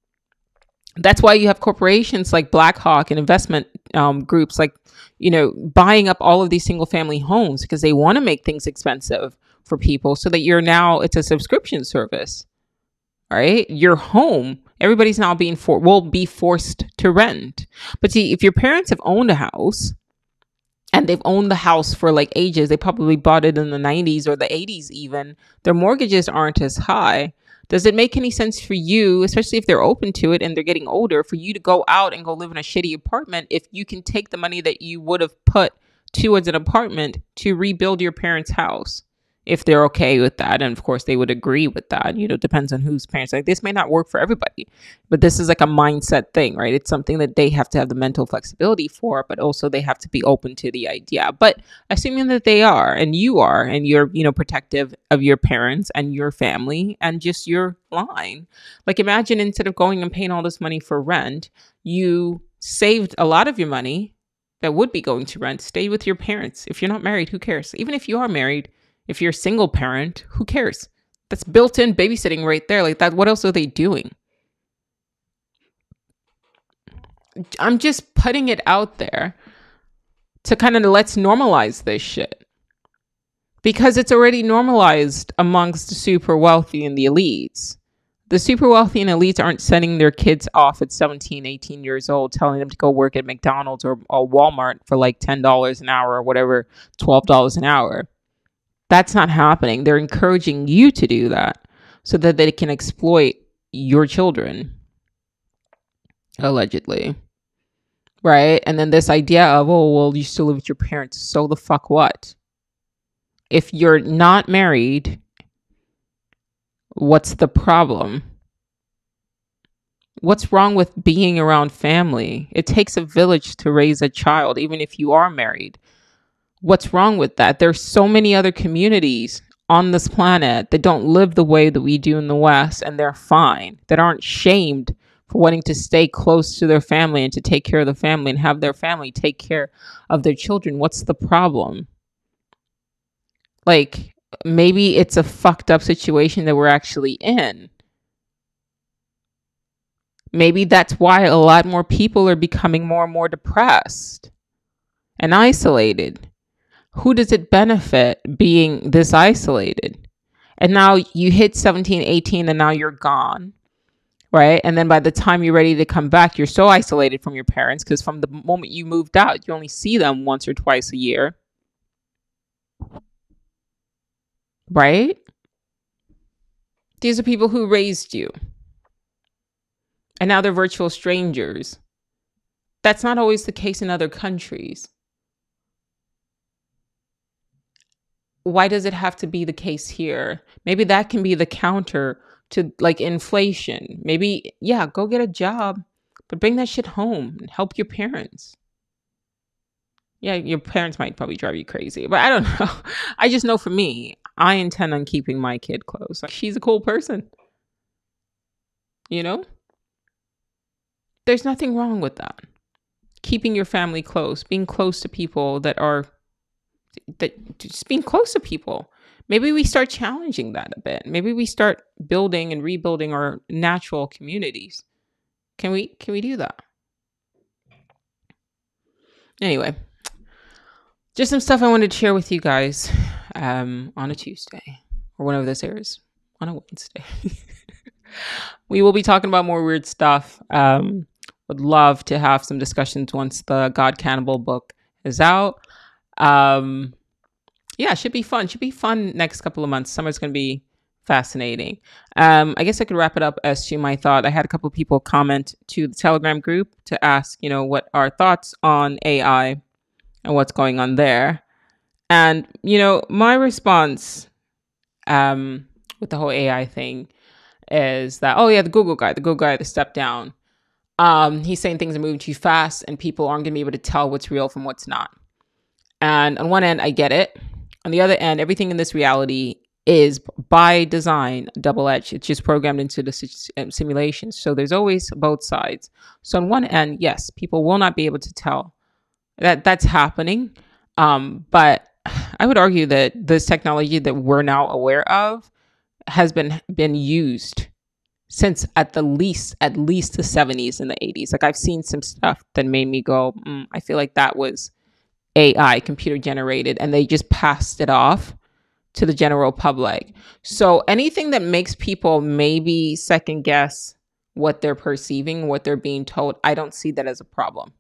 [SPEAKER 1] That's why you have corporations like BlackRock and investment groups like, buying up all of these single family homes because they want to make things expensive for people so that it's a subscription service, right? Your home, everybody's now will be forced to rent. But see, if your parents have owned a house and they've owned the house for like ages, they probably bought it in the 90s or the 80s even, their mortgages aren't as high. Does it make any sense for you, especially if they're open to it and they're getting older, for you to go out and go live in a shitty apartment if you can take the money that you would have put towards an apartment to rebuild your parents' house? If they're okay with that. And of course they would agree with that, depends on whose parents. Like this may not work for everybody, but this is like a mindset thing, right? It's something that they have to have the mental flexibility for, but also they have to be open to the idea. But assuming that they are, and you are, and you're, protective of your parents and your family and just your line. Like imagine instead of going and paying all this money for rent, you saved a lot of your money that would be going to rent, stay with your parents. If you're not married, who cares? Even if you are married, if you're a single parent, who cares? That's built-in babysitting right there. Like that, what else are they doing? I'm just putting it out there to kind of let's normalize this shit. because it's already normalized amongst the super wealthy and the elites. The super wealthy and elites aren't sending their kids off at 17, 18 years old, telling them to go work at McDonald's or Walmart for like $10 an hour or whatever, $12 an hour. That's not happening. They're encouraging you to do that so that they can exploit your children, allegedly. Right? And then this idea of, oh, well, you still live with your parents. So the fuck what? If you're not married, what's the problem? What's wrong with being around family? It takes a village to raise a child, even if you are married. What's wrong with that? There's so many other communities on this planet that don't live the way that we do in the West, and they're fine, that aren't shamed for wanting to stay close to their family and to take care of the family and have their family take care of their children. What's the problem? Like, maybe it's a fucked up situation that we're actually in. Maybe that's why a lot more people are becoming more and more depressed and isolated. Who does it benefit being this isolated? And now you hit 17, 18, and now you're gone, right? And then by the time you're ready to come back, you're so isolated from your parents because from the moment you moved out, you only see them once or twice a year, right? These are people who raised you. And now they're virtual strangers. That's not always the case in other countries. Why does it have to be the case here? Maybe that can be the counter to like inflation. Maybe, yeah, go get a job, but bring that shit home and help your parents. Yeah, your parents might probably drive you crazy, but I don't know. I just know for me, I intend on keeping my kid close. Like, she's a cool person. You know? There's nothing wrong with that. Keeping your family close, being close to people that just being close to people. Maybe we start challenging that a bit. Maybe we start building and rebuilding our natural communities. Can we do that? Anyway, just some stuff I wanted to share with you guys on a Tuesday or whenever this airs, on a Wednesday. We will be talking about more weird stuff. Would love to have some discussions once the God Cannibal book is out. Yeah, should be fun. Should be fun next couple of months. Summer's going to be fascinating. I guess I could wrap it up as to my thought. I had a couple of people comment to the Telegram group to ask, what our thoughts on AI and what's going on there. And, my response with the whole AI thing is that, oh yeah, the Google guy that stepped down. He's saying things are moving too fast and people aren't going to be able to tell what's real from what's not. And on one end, I get it. On the other end, everything in this reality is by design double-edged. It's just programmed into the simulation. So there's always both sides. So on one end, yes, people will not be able to tell that's happening. But I would argue that this technology that we're now aware of has been used since at least the 70s and the 80s. Like, I've seen some stuff that made me go, I feel like that was AI, computer generated, and they just passed it off to the general public. So anything that makes people maybe second guess what they're perceiving, what they're being told, I don't see that as a problem.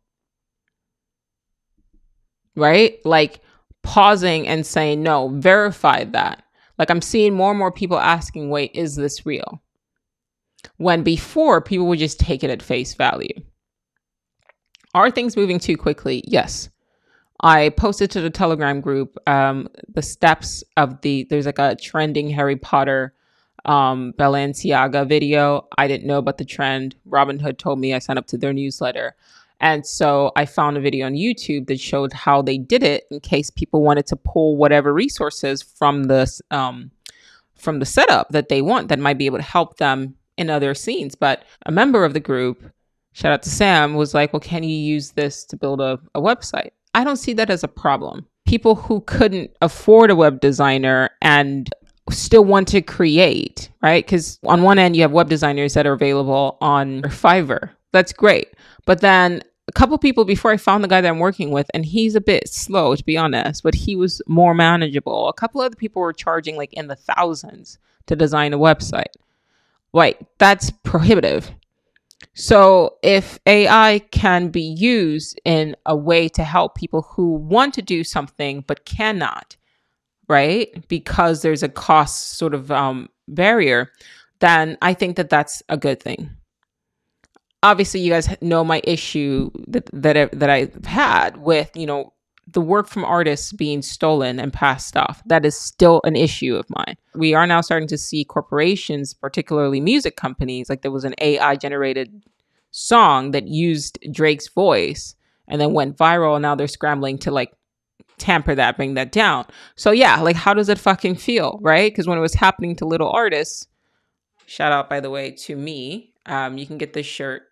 [SPEAKER 1] Right? Like, pausing and saying, no, verify that. Like, I'm seeing more and more people asking, wait, is this real? When before, people would just take it at face value. Are things moving too quickly? Yes. I posted to the Telegram group the steps of there's like a trending Harry Potter Balenciaga video. I didn't know about the trend. Robinhood told me. I signed up to their newsletter. And so I found a video on YouTube that showed how they did it in case people wanted to pull whatever resources from the setup that they want that might be able to help them in other scenes. But a member of the group, shout out to Sam, was like, well, can you use this to build a website? I don't see that as a problem. People who couldn't afford a web designer and still want to create, right? Because on one end, you have web designers that are available on Fiverr. That's great. But then a couple people before I found the guy that I'm working with, and he's a bit slow to be honest, but he was more manageable. A couple other people were charging like in the thousands to design a website. Like, that's prohibitive. So if AI can be used in a way to help people who want to do something but cannot, right? Because there's a cost sort of barrier, then I think that that's a good thing. Obviously, you guys know my issue that I've had with, the work from artists being stolen and passed off. That is still an issue of mine. We are now starting to see corporations, particularly music companies, like there was an AI generated song that used Drake's voice and then went viral. And now they're scrambling to like tamper that, bring that down. So yeah, like how does it fucking feel, right? Because when it was happening to little artists, shout out by the way to me, you can get this shirt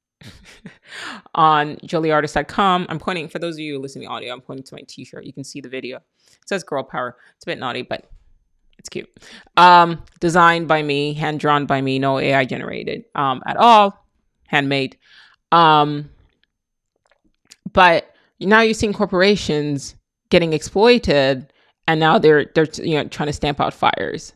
[SPEAKER 1] on jolieartist.com. I'm pointing, for those of you listening to audio, I'm pointing to my t-shirt. You can see the video. It says girl power. It's a bit naughty, but it's cute. Designed by me, hand drawn by me, no AI generated at all, handmade. But now you're seeing corporations getting exploited, and now they're trying to stamp out fires.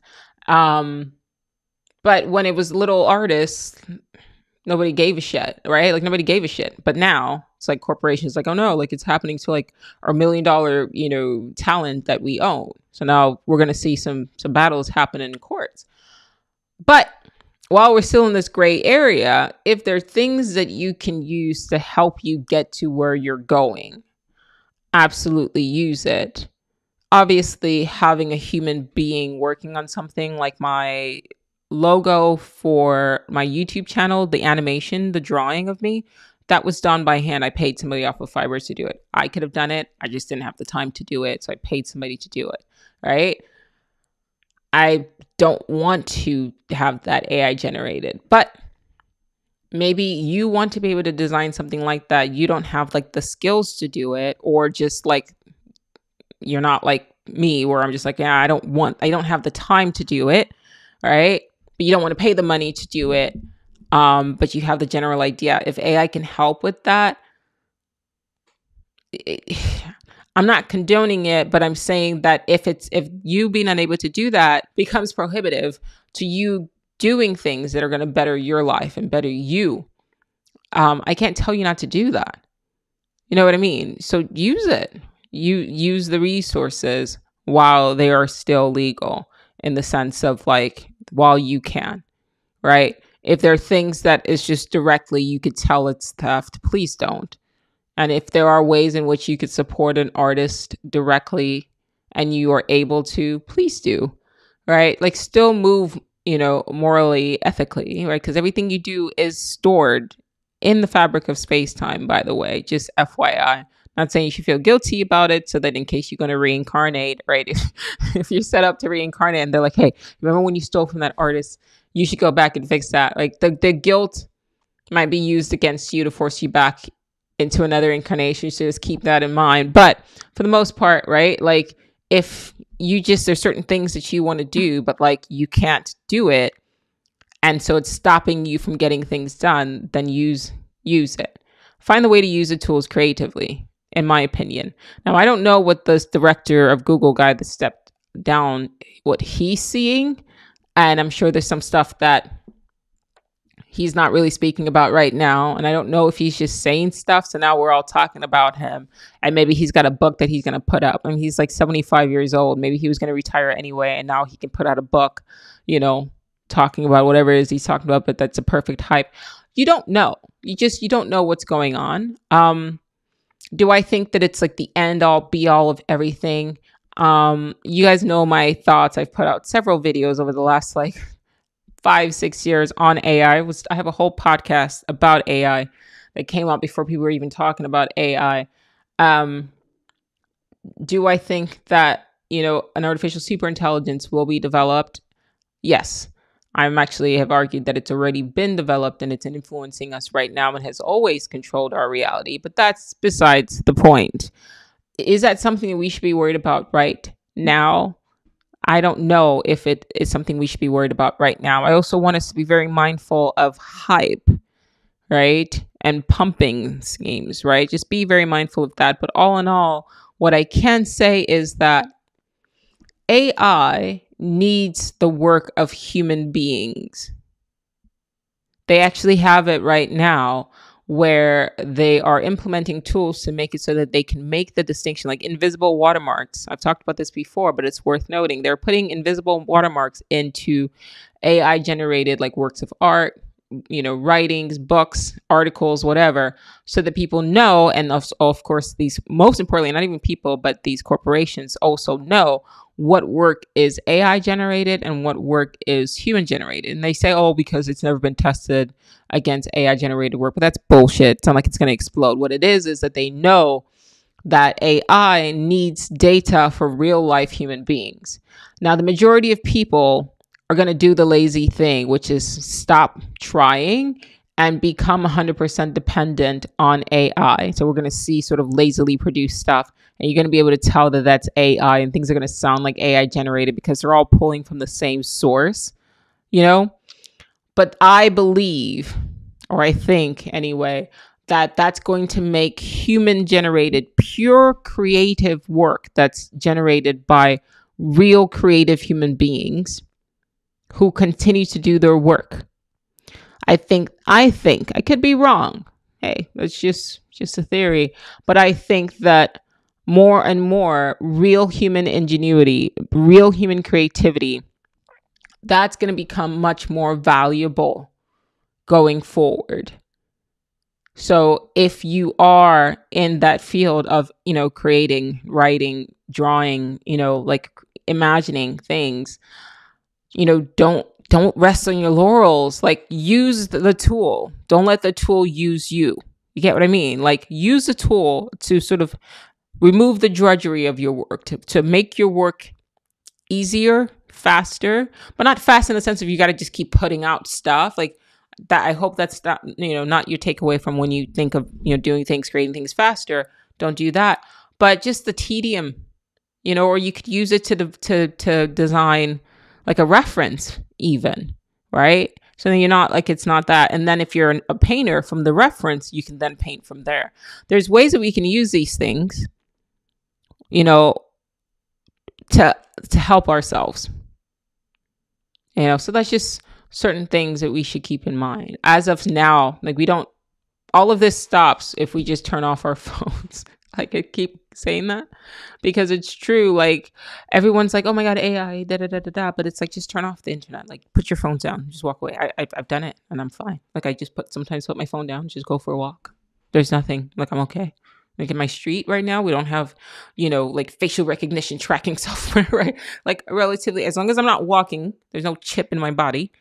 [SPEAKER 1] But when it was little artists, nobody gave a shit, right? Like nobody gave a shit. But now it's like corporations like, oh no, like it's happening to like our $1 million, talent that we own. So now we're going to see some battles happen in courts. But while we're still in this gray area, if there are things that you can use to help you get to where you're going, absolutely use it. Obviously, having a human being working on something like my logo for my YouTube channel, the animation, the drawing of me, that was done by hand. I paid somebody off of Fiverr to do it. I could have done it. I just didn't have the time to do it. So I paid somebody to do it, right? I don't want to have that AI generated, but maybe you want to be able to design something like that. You don't have like the skills to do it, or just like, you're not like me where I'm just like, yeah, I don't have the time to do it, right? But you don't want to pay the money to do it. But you have the general idea. If AI can help with that, I'm not condoning it, but I'm saying that if you being unable to do that becomes prohibitive to you doing things that are going to better your life and better you, I can't tell you not to do that. You know what I mean? So use it. You use the resources while they are still legal, in the sense of like, while you can, right? If there are things that is just directly, you could tell it's theft, please don't. And if there are ways in which you could support an artist directly and you are able to, please do, right? Like still move, morally, ethically, right? Because everything you do is stored in the fabric of space-time, by the way, just FYI. Not saying you should feel guilty about it, so that in case you're going to reincarnate, right? If you're set up to reincarnate and they're like, hey, remember when you stole from that artist? You should go back and fix that. Like the guilt might be used against you to force you back into another incarnation. So just keep that in mind. But for the most part, right? Like if there's certain things that you want to do, but like you can't do it, and so it's stopping you from getting things done, then use it. Find the way to use the tools creatively, in my opinion. Now, I don't know what this director of Google guy that stepped down, what he's seeing. And I'm sure there's some stuff that he's not really speaking about right now. And I don't know if he's just saying stuff. So now we're all talking about him. And maybe he's got a book that he's going to put up. I mean, he's like 75 years old. Maybe he was going to retire anyway. And now he can put out a book, talking about whatever it is he's talking about. But that's a perfect hype. You don't know. You don't know what's going on. Do I think that it's like the end all be all of everything? You guys know my thoughts. I've put out several videos over the last like 5-6 years on AI. I have a whole podcast about AI that came out before people were even talking about AI. Do I think that, an artificial superintelligence will be developed? Yes. I'm actually have argued that it's already been developed and it's influencing us right now and has always controlled our reality. But that's besides the point. Is that something that we should be worried about right now? I don't know if it is something we should be worried about right now. I also want us to be very mindful of hype, right? and pumping schemes, right? Just be very mindful of that. But all in all, what I can say is that AI needs the work of human beings. They actually have it right now where they are implementing tools to make it so that they can make the distinction, like invisible watermarks. I've talked about this before, but it's worth noting. They're putting invisible watermarks into AI generated like works of art, writings, books, articles, whatever, so that people know. And of course, these, most importantly, not even people, but these corporations also know what work is AI generated and what work is human generated. And they say, oh, because it's never been tested against AI generated work, but that's bullshit. It's not like it's going to explode. What it is that they know that AI needs data for real life human beings. Now, the majority of people are going to do the lazy thing, which is stop trying and become 100% dependent on AI. So we're going to see sort of lazily produced stuff, and you're going to be able to tell that that's AI, and things are going to sound like AI generated because they're all pulling from the same source, But I believe, or I think anyway, that that's going to make human generated, pure creative work that's generated by real creative human beings who continue to do their work. I think I could be wrong. Hey, that's just a theory, but I think that more and more real human ingenuity, real human creativity, that's going to become much more valuable going forward. So if you are in that field of, creating, writing, drawing, like imagining things, don't rest on your laurels. Like, use the tool. Don't let the tool use you. You get what I mean? Like, use the tool to sort of remove the drudgery of your work, to make your work easier, faster, but not fast in the sense of you got to just keep putting out stuff like that. I hope that's not, not your takeaway from when you think of, doing things, creating things faster. Don't do that. But just the tedium, or you could use it to design like a reference even, right? So then you're not like, it's not that. And then if you're a painter, from the reference, you can then paint from there. There's ways that we can use these things, to help ourselves, so that's just certain things that we should keep in mind. As of now, like, all of this stops if we just turn off our phones. Like, I keep saying that because it's true. Like, everyone's like, oh my God, AI, da da da da da. But it's like, just turn off the internet. Like, put your phones down, just walk away. I've done it and I'm fine. Like, I just sometimes put my phone down, just go for a walk. There's nothing. Like, I'm okay. Like, in my street right now, we don't have, like facial recognition tracking software, right? Like, relatively, as long as I'm not walking, there's no chip in my body.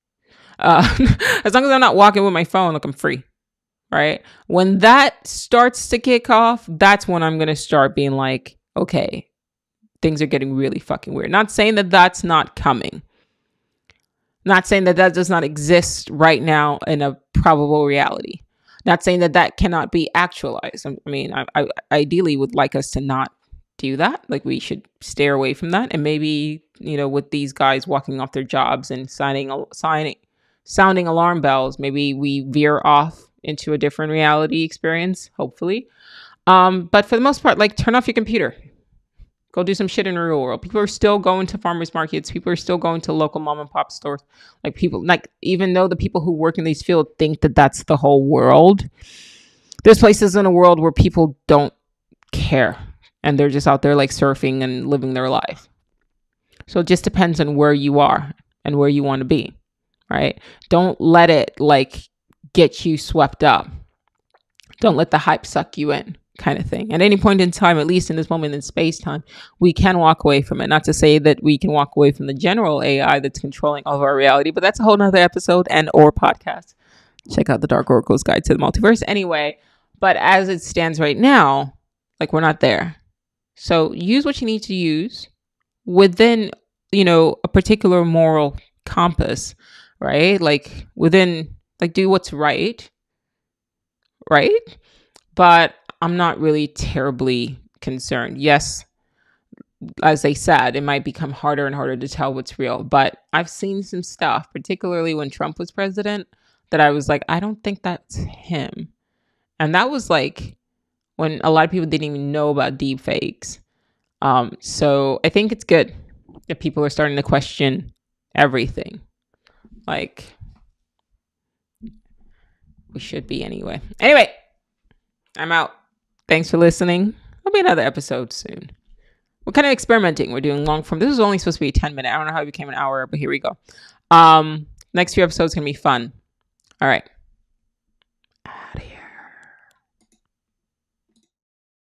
[SPEAKER 1] As long as I'm not walking with my phone, like, I'm free, right? When that starts to kick off, that's when I'm going to start being like, okay, things are getting really fucking weird. Not saying that that's not coming. Not saying that that does not exist right now in a probable reality. Not saying that that cannot be actualized. I mean, I ideally would like us to not do that. Like, we should steer away from that. And maybe, with these guys walking off their jobs and sounding alarm bells, maybe we veer off into a different reality experience, hopefully. But for the most part, like, turn off your computer. Go do some shit in the real world. People are still going to farmers markets. People are still going to local mom and pop stores. Like, people, like, even though the people who work in these fields think that that's the whole world, there's places in the world where people don't care. And they're just out there like surfing and living their life. So it just depends on where you are and where you want to be, right? Don't let it like get you swept up. Don't let the hype suck you in. Kind of thing. At any point in time, at least in this moment in space time, we can walk away from it. Not to say that we can walk away from the general AI that's controlling all of our reality, but that's a whole nother episode and or podcast. Check out the Dark Oracle's Guide to the Multiverse. Anyway, but as it stands right now, like, we're not there. So use what you need to use within, a particular moral compass, right? Like, within, like, do what's right? But I'm not really terribly concerned. Yes, as I said, it might become harder and harder to tell what's real. But I've seen some stuff, particularly when Trump was president, that I was like, I don't think that's him. And that was like when a lot of people didn't even know about deep fakes. So I think it's good that people are starting to question everything. Like, we should be anyway. Anyway, I'm out. Thanks for listening. There'll be another episode soon. We're kind of experimenting. We're doing long form. This was only supposed to be a 10-minute. I don't know how it became an hour, but here we go. Next few episodes can be fun. All right.